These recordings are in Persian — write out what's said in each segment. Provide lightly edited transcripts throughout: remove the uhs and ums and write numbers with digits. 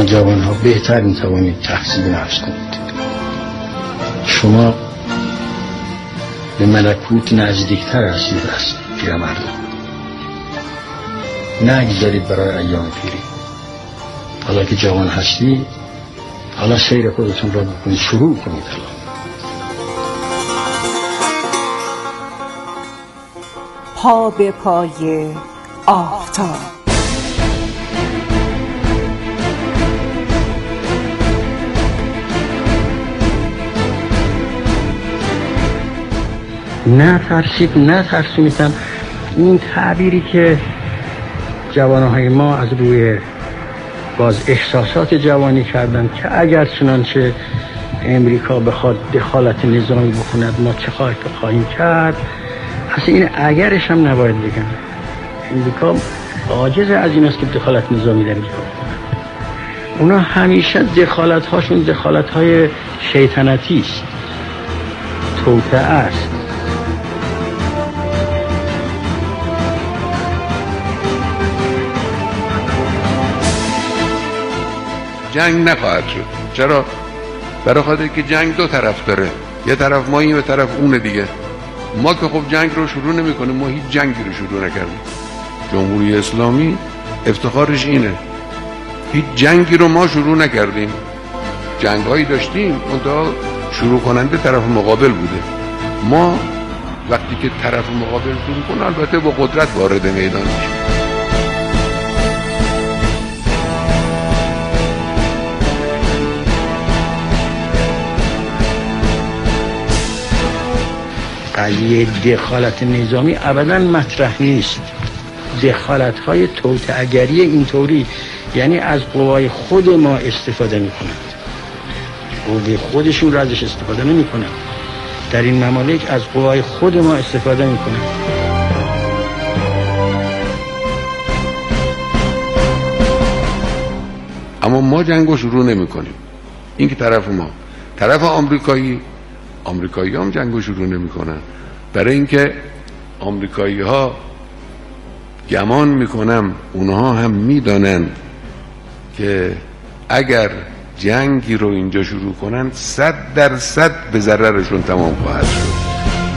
جوانها بهتر میتوانید تحصیل نفس کنید. شما به ملکوت نزدیکتر هستید از پیرمردان. نگذارید برای ایام پیری. حالا که جوان هستید، حالا سیر خودتون را بکنید، شروع کنید. پا به پای آفتاب. نه ترسید، نه ترسونیدم. این تعبیری که جوانهای ما از روی باز احساسات جوانی کردن که اگر چنانچه امریکا بخواد دخالت نظامی بکند ما چه خواهیم کرد، اصلا این اگرش هم نباید بگم. امریکا عاجز از این است که دخالت نظامی در اینجا بکند. اونا همیشه دخالت هاشون دخالت های شیطنتی است، توطئه است. جنگ نخواهد شد. چرا؟ برای خاطر که جنگ دو طرف داره، یه طرف ماییم و طرف اون دیگه. ما که خب جنگ رو شروع نمی کنیم، ما هیچ جنگی رو شروع نکردیم. جمهوری اسلامی افتخارش اینه، هیچ جنگی رو ما شروع نکردیم. جنگ هایی داشتیم منتها شروع کننده طرف مقابل بوده. ما وقتی که طرف مقابل شروع کنه البته با قدرت وارد میدان میشه. قضیه دخالت نظامی ابدا مطرح نیست. دخالت های توطئه‌گری اینطوری، یعنی از قوای خود ما استفاده میکنند، قوای خودشون را ازش استفاده نمیکنند. در این ممالک از قوای خود ما استفاده میکنند. اما ما جنگو شروع نمی کنیم. این که طرف ما، طرف آمریکایی هم جنگو شروع نمی کنن. برای اینکه آمریکایی ها گمان میکنم اونها هم میدانن که اگر جنگی رو اینجا شروع کنن 100% به ضررشون تمام خواهد شد.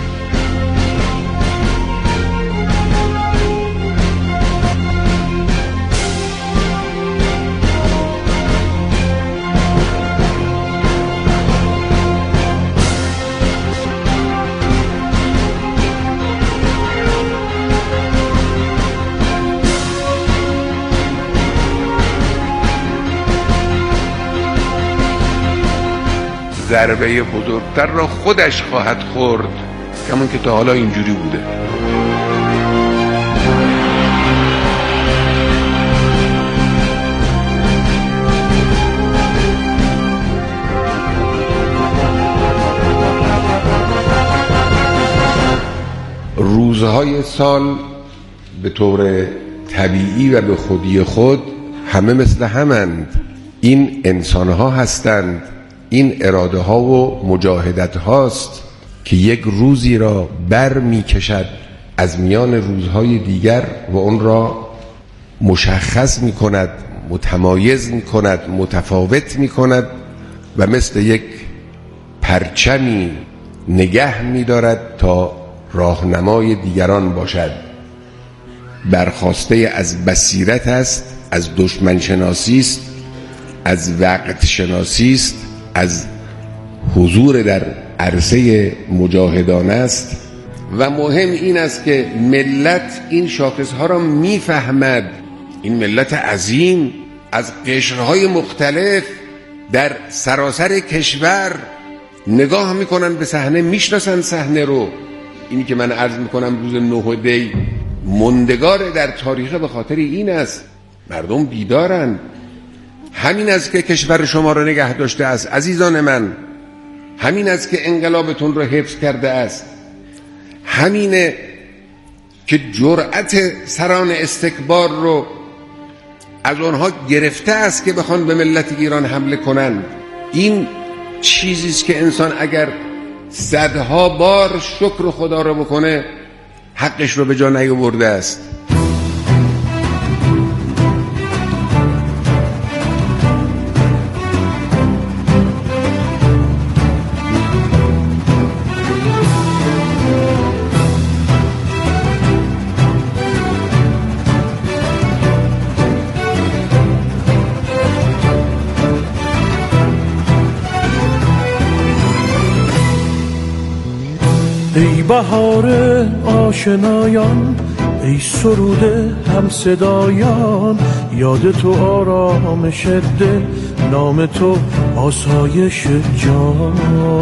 ضربه بزرگتر را خودش خواهد خورد، همون که تا حالا اینجوری بوده. روزهای سال به طور طبیعی و به خودی خود همه مثل همند. این انسانها هستند، این اراده ها و مجاهدت هاست که یک روزی را بر می کشد از میان روزهای دیگر و اون را مشخص می کند، متمایز می کند، متفاوت می کند و مثل یک پرچمی نگه می دارد تا راهنمای دیگران باشد. برخواسته از بصیرت است، از دشمن شناسی است، از وقت شناسی است، از حضور در عرصه مجاهدانه است و مهم این است که ملت این شاخصها را میفهمد. این ملت عظیم از قشرهای مختلف در سراسر کشور نگاه میکنن به صحنه، میشناسن صحنه رو. اینی که من عرض میکنم روز 9 دی مندگار در تاریخ به خاطر این است. مردم بیدارن. همین است که کشور شما را نگه داشته است عزیزان من. همین است که انقلابتون را حفظ کرده است. همینه که جرأت سران استکبار رو از آنها گرفته است که بخوان به ملت ایران حمله کنند. این چیزی است که انسان اگر صدها بار شکر خدا رو بکنه حقش رو به جا نیاورده است. بهار آشنایان، ای سروده هم صدایان، یاد تو آرامش دل، نام تو آسایش جان.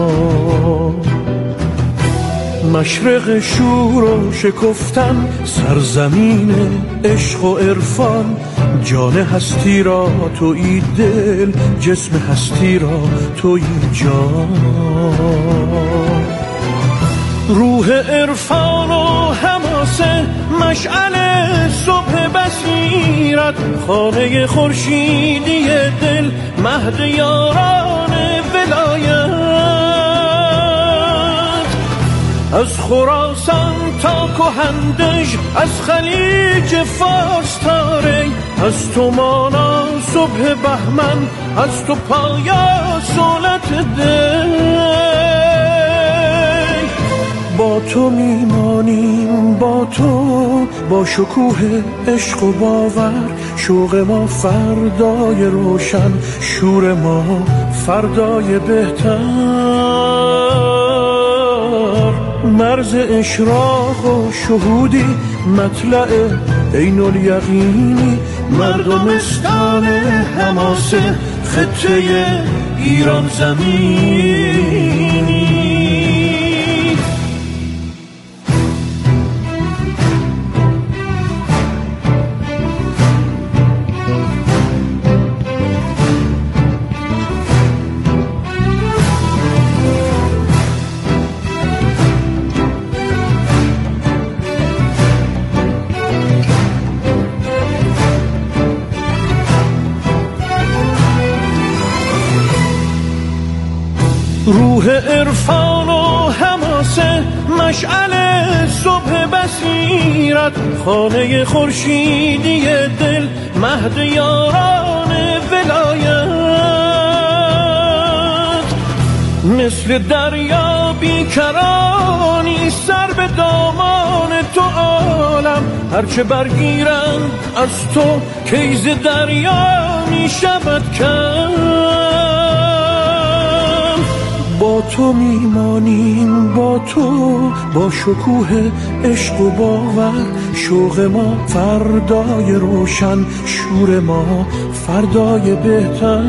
مشرق شور و شکفتن، سرزمین عشق و عرفان، جان هستی را تویی دل، جسم هستی را تویی جان. روح عرفان و حماسه، مشعل صبح بصیرت، خانه خورشیدی دل، مهد یاران ولایت. از خراسان تا کهندژ، از خلیج فارس تا ری، از تو مانا صبح بهمن، از تو پایا صولت دل. با تو میمانیم، با تو، با شکوه عشق و باور، شوق ما فردای روشن، شور ما فردای بهتر. مرز اشراق و شهودی، مطلع عین الیقینی، مردمستان حماسه، خطه ایران زمینی. روح عرفان و حماسه، مشعل صبح بصیرت، خانه خورشیدی دل، مهد یاران ولایت. مثل دریا بیکرانی، سر به دامان تو عالم، هرچه برگیرند از تو، کیز دریا می شود کم. با تو میمانیم، با تو، با شکوه عشق و باور، شوق ما فردای روشن، شور ما فردای بهتر.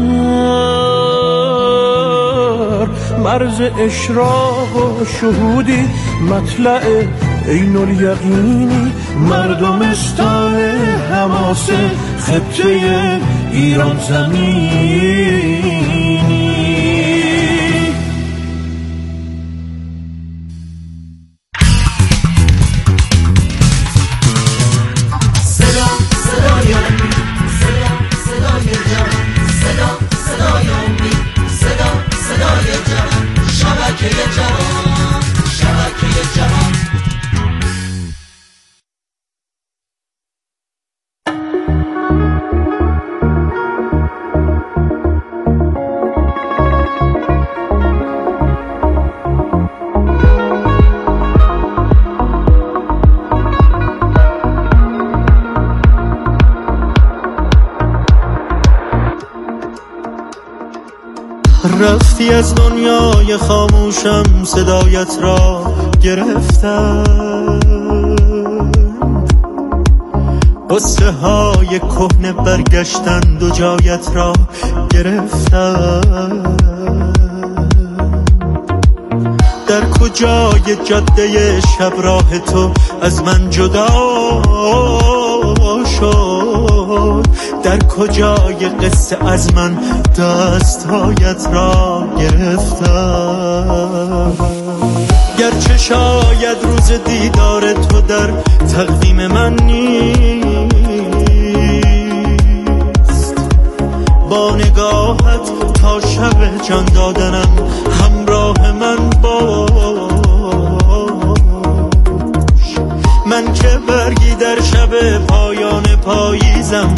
مرز اشراق و شهودی، مطلع عین الیقینی، مردمستان حماسه، خطه ایران زمینی. رفتی از دنیای خاموشم، صدایت را گرفتم، قصه های کهنه برگشتند و جایت را گرفتم. در کجای جاده شب راه تو از من جدا شد، در کجای قصه از من دستهایت را گرفتم. گرچه شاید روز دیدار تو در تقویم من نیست، با نگاهت تا شب جان دادنم همراه من باش. من که برگی در شب پایان پاییزم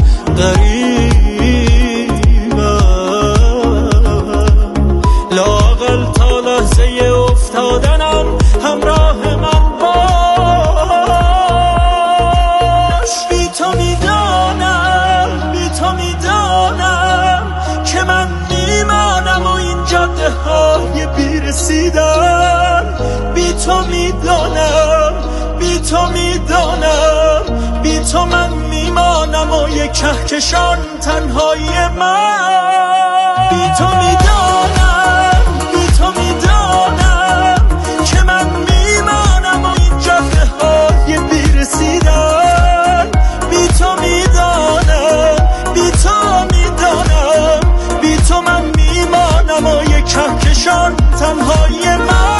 غریبم، لااقل تا لحظه افتادنم همراه من باش. بی تو میدانم که من میمانم و این جاده های بی رسیدن. بی تو میدانم، بی تو میدانم، بی تو من میمانم و یک کهکشان تنهایی من. بی تو میدانم، بی تو میدانم که من میمانم و این جاده های بیرسیدن. بی تو میدانم، بی تو میدانم، بی تو من میمانم و یک کهکشان تنهایی من.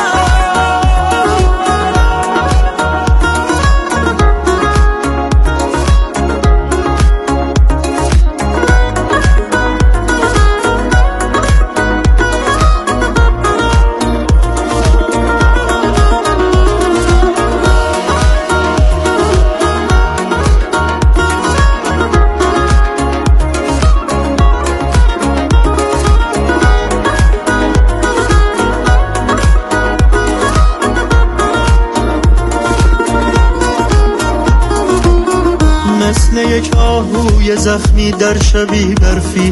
مثل یک آهوی زخمی در شبی برفی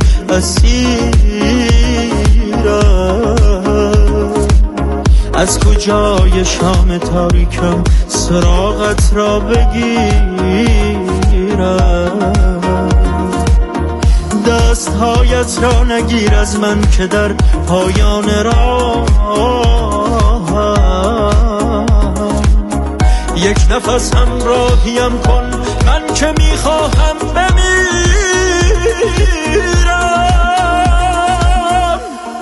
اسیرم. از کجای شام تاریکم سراغت را بگیرم؟ دستهایت را نگیر از من که در پایان راهم. یک نفس همراهیم کن، من که میخواهم بمیرم.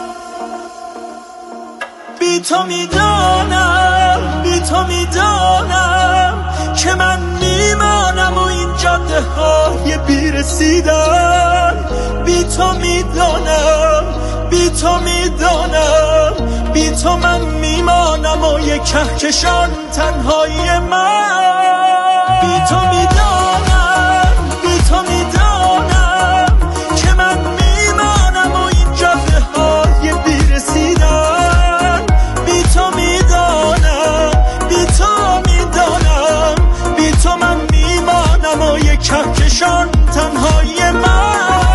بی تو میدانم، بی تو میدانم که من میمانم و این جاده های بیرسیدن. بی تو میدانم، بی تو میدانم، بی تو من میمانم و یک کهکشان تنهایی من. بی تو میدانم، بی تو میدانم که من میمانم و این جاده های بیرسیدن. بی تو میدانم، بی تو میدانم، بی تو من میمانم و یک کهکشان تنهایی من.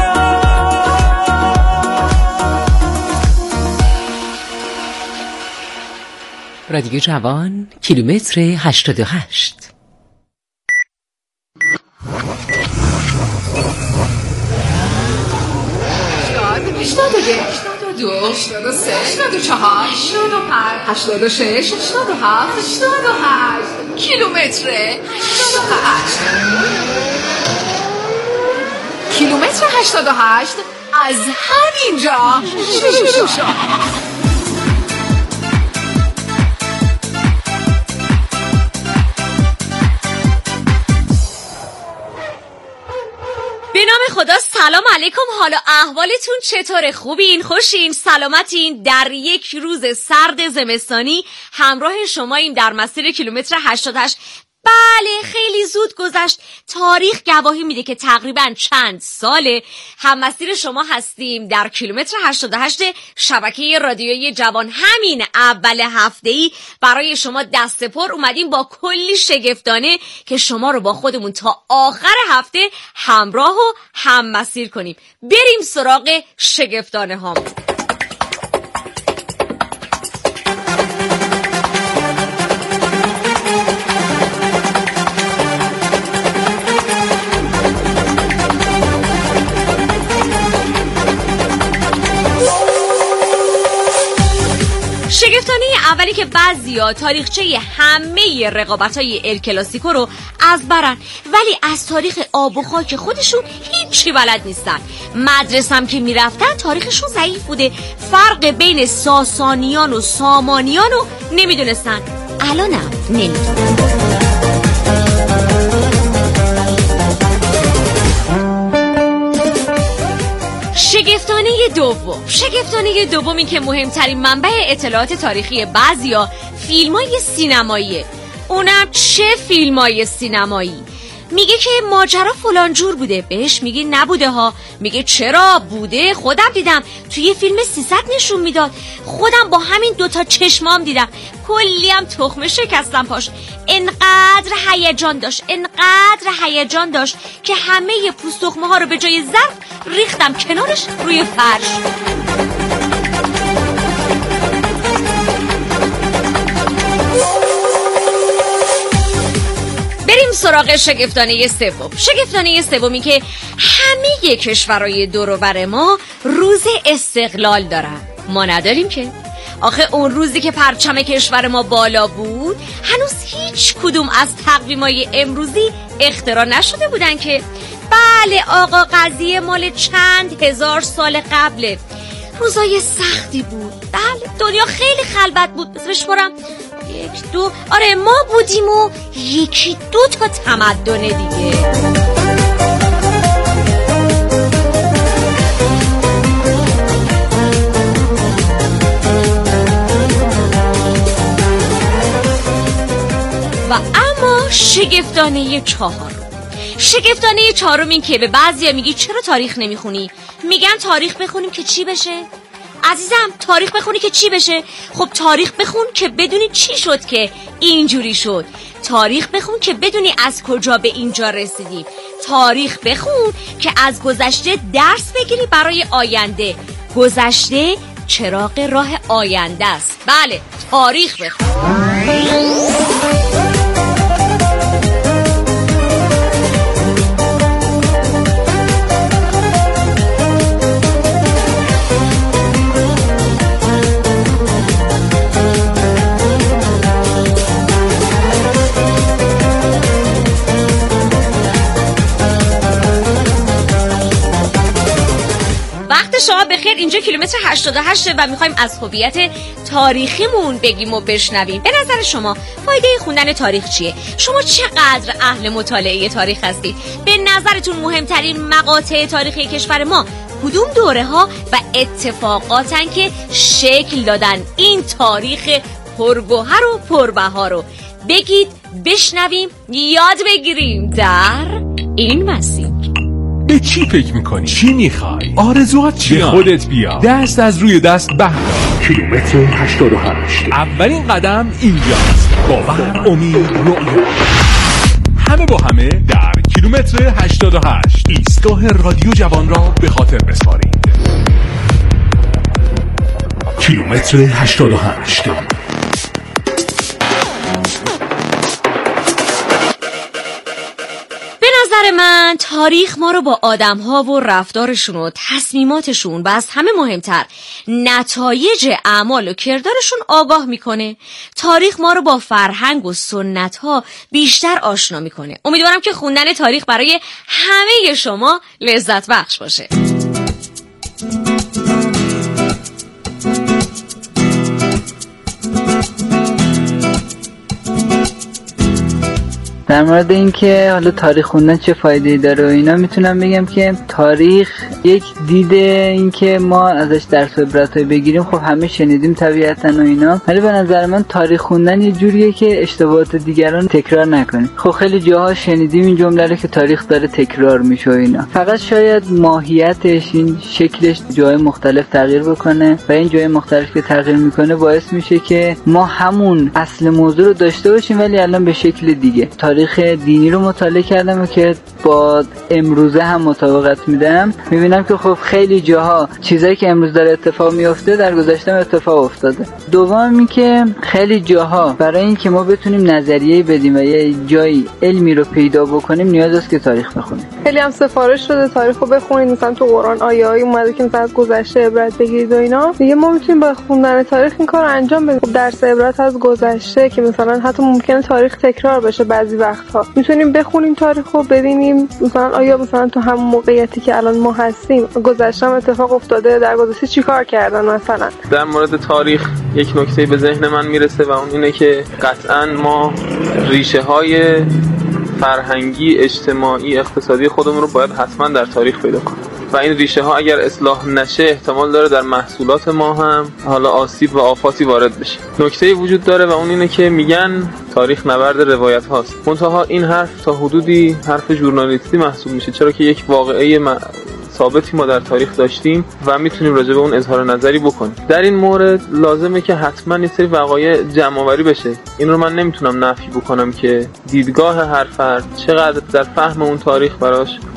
رادیو جوان کیلومتر 88. کیلومتر 88 از همینجا شروع شد. به نام خدا سلام علیکم. حالا احوالتون چطوره؟ خوبین؟ خوشین؟ سلامتین؟ در یک روز سرد زمستانی همراه شماییم در مسیر کیلومتر 88. بله خیلی زود گذشت. تاریخ گواهی میده که تقریبا چند ساله هم مسیر شما هستیم در کیلومتر 88 شبکه رادیویی جوان. همین اول هفته‌ای برای شما دست پر اومدیم با کلی شگفتانه که شما رو با خودمون تا آخر هفته همراه و هم مسیر کنیم. بریم سراغ شگفتانه هامون. شگفتانه اولی که بعضیا تاریخچه همه رقابت‌های ال کلاسیکو رو از برن، ولی از تاریخ آب و خاک خودشون هیچی بلد نیستن. مدرسم که میرفتن تاریخشون ضعیف بوده، فرق بین ساسانیان و سامانیان رو نمیدونستن. الانم نمیدونن. شگفتانه دومی که مهمترین منبع اطلاعات تاریخی بعضیا فیلمای سینماییه. اونم چه فیلمای سینمایی؟ میگه که ماجرا فلان جور بوده، بهش میگه نبوده ها، میگه چرا بوده، خودم دیدم توی فیلم 300 نشون میداد، خودم با همین دوتا چشمام دیدم، کلی هم تخمه شکستم پاش. انقدر هیجان داشت که همه پوست تخمه ها رو به جای ظرف ریختم کنارش روی فرش. سراغ شگفتانه سوم. شگفتانه سومی که همه کشورهای دور و بر ما روز استقلال دارن، ما نداریم که. آخه اون روزی که پرچم کشور ما بالا بود هنوز هیچ کدوم از تقویمای امروزی اختراع نشده بودن که. بله آقا، قضیه مال چند هزار سال قبله. روزای سختی بود. بله دنیا خیلی خلوت بود. بذارش برم 1 2 آره ما بودیم و 1 2 تا تمدن دیگه. و اما شگفتانه 4. شگفتانه 4 این که به بعضیا میگی چرا تاریخ نمیخونی؟ میگن تاریخ بخونیم که چی بشه؟ عزیزم تاریخ بخونی که چی بشه؟ خب تاریخ بخون که بدونی چی شد که اینجوری شد. تاریخ بخون که بدونی از کجا به اینجا رسیدیم. تاریخ بخون که از گذشته درس بگیری برای آینده. گذشته چراغ راه آینده است. بله تاریخ بخون. شما بخیر، اینجا کیلومتر 88 و میخوایم از هویت تاریخیمون بگیم و بشنویم. به نظر شما فایده خوندن تاریخ چیه؟ شما چقدر اهل مطالعه تاریخ هستید؟ به نظرتون مهمترین مقاطع تاریخی کشور ما کدوم دوره ها و اتفاقاتن که شکل دادن این تاریخ پرگوهر و پربها رو؟ بگید، بشنویم، یاد بگیریم در این مسیر. به چی فکر میکنی؟ چی میخوای؟ آرزوات چیه؟ به خودت بیا، دست از روی دست بردار. کیلومتر 88. اولین قدم اینجاست. باور، امید، رؤیا، همه با همه در کیلومتر 88. ایستگاه رادیو جوان را به خاطر بسپارید. کیلومتر 88. من تاریخ ما رو با آدم‌ها و رفتارشون و تصمیماتشون و از همه مهمتر نتایج اعمال و کردارشون آگاه میکنه. تاریخ ما رو با فرهنگ و سنت‌ها بیشتر آشنا میکنه. امیدوارم که خوندن تاریخ برای همه شما لذت بخش باشه. در مورد اینکه حالا تاریخ خوندن چه فایده‌ای داره و اینا، میتونم بگم که تاریخ یک دیده اینکه ما ازش درس و عبرت‌های بگیریم. خب همه شنیدیم طبیعتاً و اینا، ولی به نظر من تاریخ خوندن یه جوریه که اشتباهات دیگران تکرار نکنیم. خب خیلی جاها شنیدیم این جمله رو که تاریخ داره تکرار میشه و اینا. فقط شاید ماهیتش، این شکلش جای مختلف تغییر بکنه و این جای مختلف که تغییر میکنه باعث میشه که ما همون اصل موضوع رو داشته باشیم ولی الان به شکل دیگه. تاریخ دینی رو مطالعه کردم و که با امروزه هم مطابقت میدم، میبینم که خب خیلی جاها چیزایی که امروز داره اتفاق میفته در گذشته هم اتفاق افتاده. دوم این که خیلی جاها برای اینکه ما بتونیم نظریه بدیم و یه جایی علمی رو پیدا بکنیم نیاز است که تاریخ بخونیم. خیلی هم سفارش شده تاریخ رو بخونید، مثلا تو قرآن آیه‌ای اومده که مثلا از گذشته عبرت بگیرید و اینا. دیگه ما میتونیم با خوندن تاریخ این کارو انجام بدیم. درس عبرت از گذشته که مثلا حتی ممکنه تاریخ تکرار بشه بعضی وقتها، میتونیم بخونیم تاریخ رو ببینیم مثلا آیا مثلا تو همون موقعیتی که الان ما هستیم گذشته اتفاق افتاده، در گذشته چیکار کردن. مثلا در مورد تاریخ یک نکته به ذهن من میرسه و اون اینه که قطعاً ما ریشه های فرهنگی، اجتماعی، اقتصادی خودمون رو باید حتما در تاریخ پیدا کنیم و این ریشه ها اگر اصلاح نشه احتمال داره در محصولات ما هم حالا آسیب و آفاتی وارد بشه. نکته‌ای وجود داره و اون اینه که میگن تاریخ نبرد روایت هاست. منتها این حرف تا حدودی حرف ژورنالیستی محسوب میشه، چرا که یک واقعه ثابتی ما در تاریخ داشتیم و میتونیم راجع به اون اظهار نظری بکنیم. در این مورد لازمه که حتما یه سری وقایع جمع‌آوری بشه. این رو من نمیتونم نفی بکنم که دیدگاه هر فرد چقدر در فهم اون تاریخ براش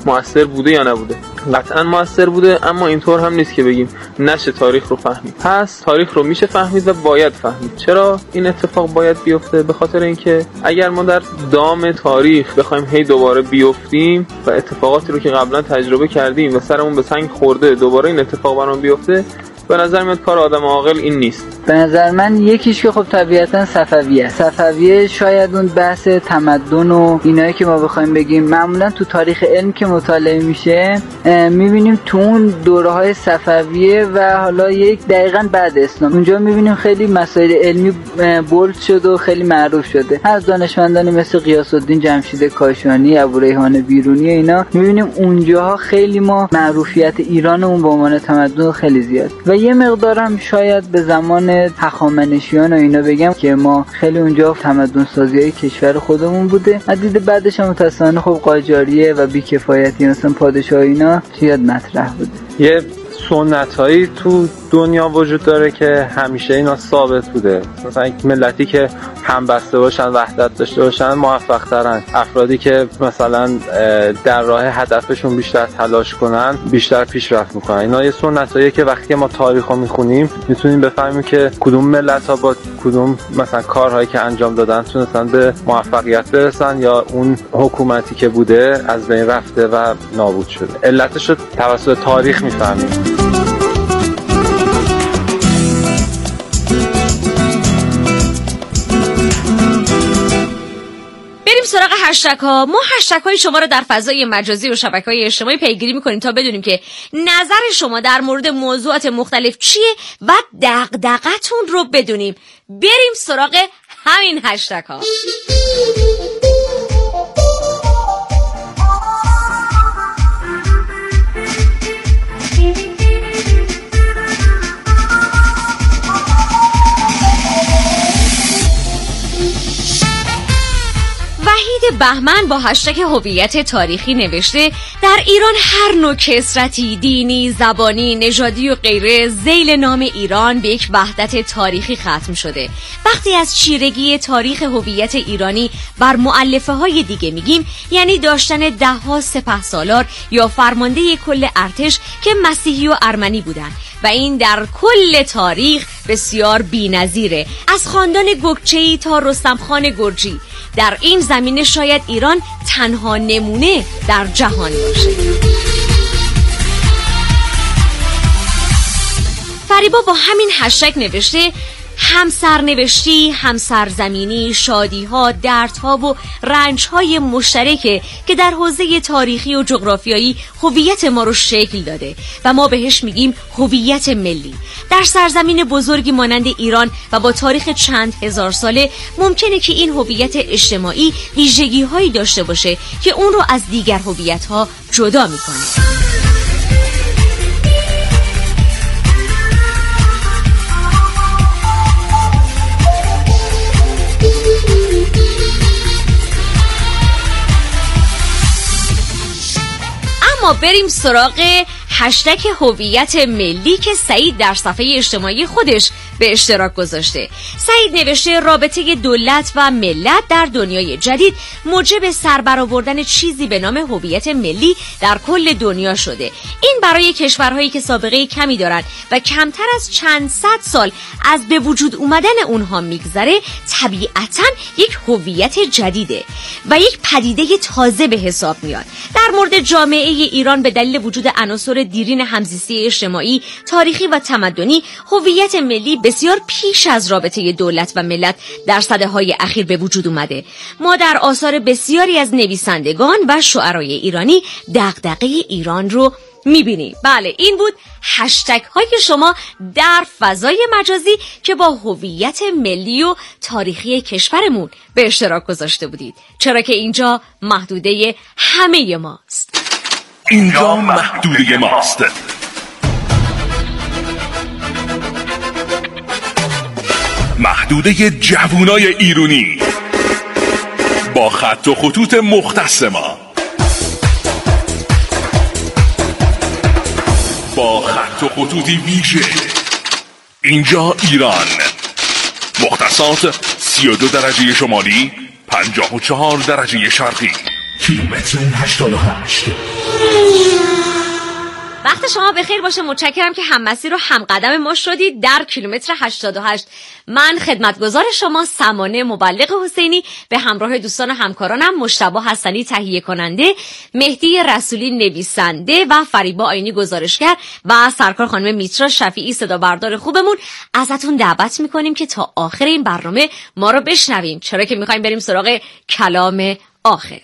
مؤثر بوده یا نبوده؟ قطعا مؤثر بوده، اما اینطور هم نیست که بگیم نشه تاریخ رو فهمید. پس تاریخ رو میشه فهمید و باید فهمید. چرا این اتفاق باید بیفته؟ به خاطر اینکه اگر ما در دام تاریخ بخوایم هی دوباره بیفتیم و اتفاقاتی رو که قبلا تجربه کردیم و سرمون به سنگ خورده دوباره این اتفاق برام بیفته، به نظر میاد کار آدم عاقل این نیست. به نظر من یکیش که خب طبیعتا صفویه شاید اون بحث تمدن و اینایی که ما بخوایم بگیم معمولا تو تاریخ علم که مطالعه میشه میبینیم تو اون دوره‌های صفویه و حالا یک دقیقاً بعد اسلام اونجا میبینیم خیلی مسائل علمی بولد شد و خیلی معروف شده. از دانشمندانی مثل غیاث الدین جمشید کاشانی، ابوریحان بیرونی اینا میبینیم اونجاها خیلی ما معروفیت ایرانمون به عنوان تمدن خیلی زیاد و یه مقدارم شاید به زمان هخامنشیان و اینا بگم که ما خیلی اونجا تمدن سازیای کشور خودمون بوده. دید بعدش هم متأسفانه خب قاجاریه و بیکفایتی مثلا پادشاه اینا زیاد مطرح بوده. یه سنتایی تو دنیا وجود داره که همیشه اینا ثابت بوده. مثلا یک ملتی که همبسته باشن، وحدت داشته باشن، موفق ترن. افرادی که مثلا در راه هدفشون بیشتر تلاش کنن بیشتر پیشرفت میکنن. اینا یه سنتاییه که وقتی ما تاریخو میخونیم میتونیم بفهمیم که کدوم ملت‌ها با کدوم مثلا کارهایی که انجام دادن تونستن به موفقیت برسن یا اون حکومتی که بوده از بین رفته و نابود شده. علتش رو توسط تاریخ میفهمیم. سراغ هشتگ ها. ما هشتگ های شما رو در فضای مجازی و شبکه‌های اجتماعی پیگیری می‌کنیم تا بدونیم که نظر شما در مورد موضوعات مختلف چیه و دغدغه‌تون رو بدونیم. بریم سراغ همین هشتگ ها. بهمن با هشتگ هویت تاریخی نوشته در ایران هر نوع کثرتی دینی، زبانی، نژادی و غیره ذیل نام ایران به یک وحدت تاریخی ختم شده. وقتی از چیرگی تاریخ هویت ایرانی بر مؤلفه های دیگه میگیم یعنی داشتن ده‌ها سپهسالار یا فرمانده کل ارتش که مسیحی و ارمنی بودن و این در کل تاریخ بسیار بی‌نظیره، از خاندان گکچه‌ای تا رستمخان گرجی. در این زمینه شاید ایران تنها نمونه در جهان باشه. فریبا با همین هشتگ نوشته هم سرنوشتی، هم سرزمینی، شادی‌ها، دردها و رنج‌های مشترکه که در حوزه تاریخی و جغرافیایی هویت ما رو شکل داده و ما بهش میگیم هویت ملی. در سرزمین بزرگی مانند ایران و با تاریخ چند هزار ساله ممکنه که این هویت اجتماعی ویژگی‌هایی داشته باشه که اون رو از دیگر هویت‌ها جدا می‌کنه. اما بریم سراغ هشتگ هویت ملی که سعید در صفحه اجتماعی خودش به اشتراک گذاشته. سعید نوشته رابطه دولت و ملت در دنیای جدید موجب سربرآوردن چیزی به نام هویت ملی در کل دنیا شده. این برای کشورهایی که سابقه کمی دارند و کمتر از چند صد سال از به وجود اومدن اونها میگذره طبیعتاً یک هویت جدیده و یک پدیده تازه به حساب میاد. در مورد جامعه ایران به دلیل وجود عناصر دیرین همزیستی اجتماعی، تاریخی و تمدنی هویت ملی بسیار پیش از رابطه دولت و ملت در سده‌های اخیر به وجود اومده. ما در آثار بسیاری از نویسندگان و شعرای ایرانی دغدغه ایران رو میبینیم. بله، این بود هشتگ های شما در فضای مجازی که با هویت ملی و تاریخی کشورمون به اشتراک گذاشته بودید، چرا که اینجا محدوده همه ماست. اینجا محدوده ماست. محدوده جوونای ایرانی با خط و خطوط مختص ما، با خط و خطوطی ویژه. اینجا ایران، مختصات 32 درجه شمالی، 54 درجه شرقی. کیلومتر 88. وقت شما بخیر باشه. متشکرم که هم‌مسیر و همقدم ما شدید در کیلومتر 88. من خدمتگزار شما سمانه مبلغ حسینی به همراه دوستان و همکارانم مجتبی حسنی تهیه کننده، مهدی رسولی نویسنده و فریبا آینی گزارشگر و سرکار خانم میترا شفیعی صدا بردار خوبمون ازتون دعوت میکنیم که تا آخر این برنامه ما رو بشنویم، چرا که میخوایم بریم سراغ کلام آخر.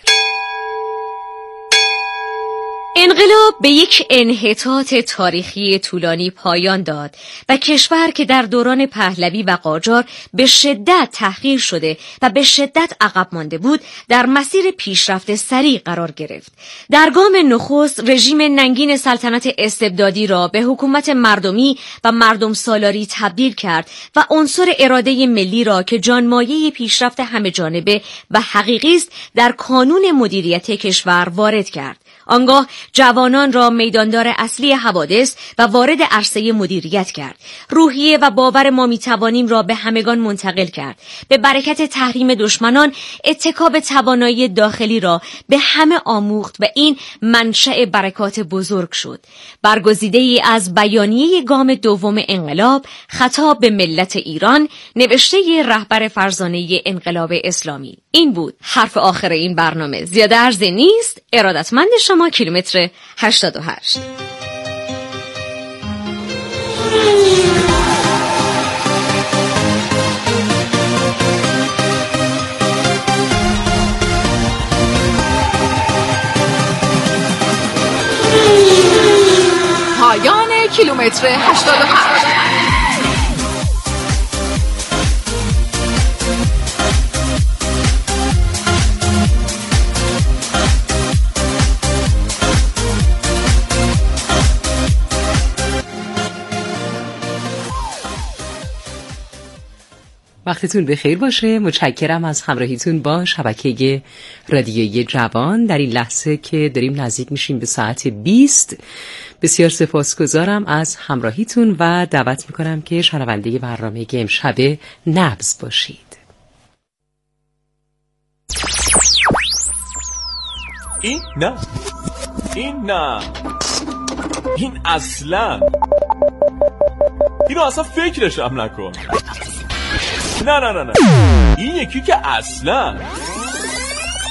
انقلاب به یک انحطاط تاریخی طولانی پایان داد و کشور که در دوران پهلوی و قاجار به شدت تحقیر شده و به شدت عقب مانده بود، در مسیر پیشرفت سریع قرار گرفت. در گام نخست رژیم ننگین سلطنت استبدادی را به حکومت مردمی و مردم سالاری تبدیل کرد و عنصر اراده ملی را که جانمایه پیشرفت همه جانبه و حقیقی است در کانون مدیریت کشور وارد کرد. آنگاه جوانان را میداندار اصلی حوادث و وارد عرصه مدیریت کرد. روحیه و باور ما میتوانیم را به همگان منتقل کرد. به برکت تحریم دشمنان اتکا به توانایی داخلی را به همه آموخت و این منشأ برکات بزرگ شد. برگزیده ای از بیانیه گام دوم انقلاب، خطاب به ملت ایران، نوشته رهبر فرزانه انقلاب اسلامی. این بود حرف آخر این برنامه. زیاده عرضی نیست. ارادتمند شما کیلومتر 88. پایان کیلومتر 88. وقتتون بخیر باشه. متشکرم از همراهیتون با شبکه رادیویی جوان در این لحظه که داریم نزدیک میشیم به ساعت 20. بسیار سپاسگزارم از همراهیتون و دعوت میکنم که شنونده برنامه امشب نبض باشید. این نه، این اصلا، اینو اصلا فکرش هم نکن. نه این یکی که اصلا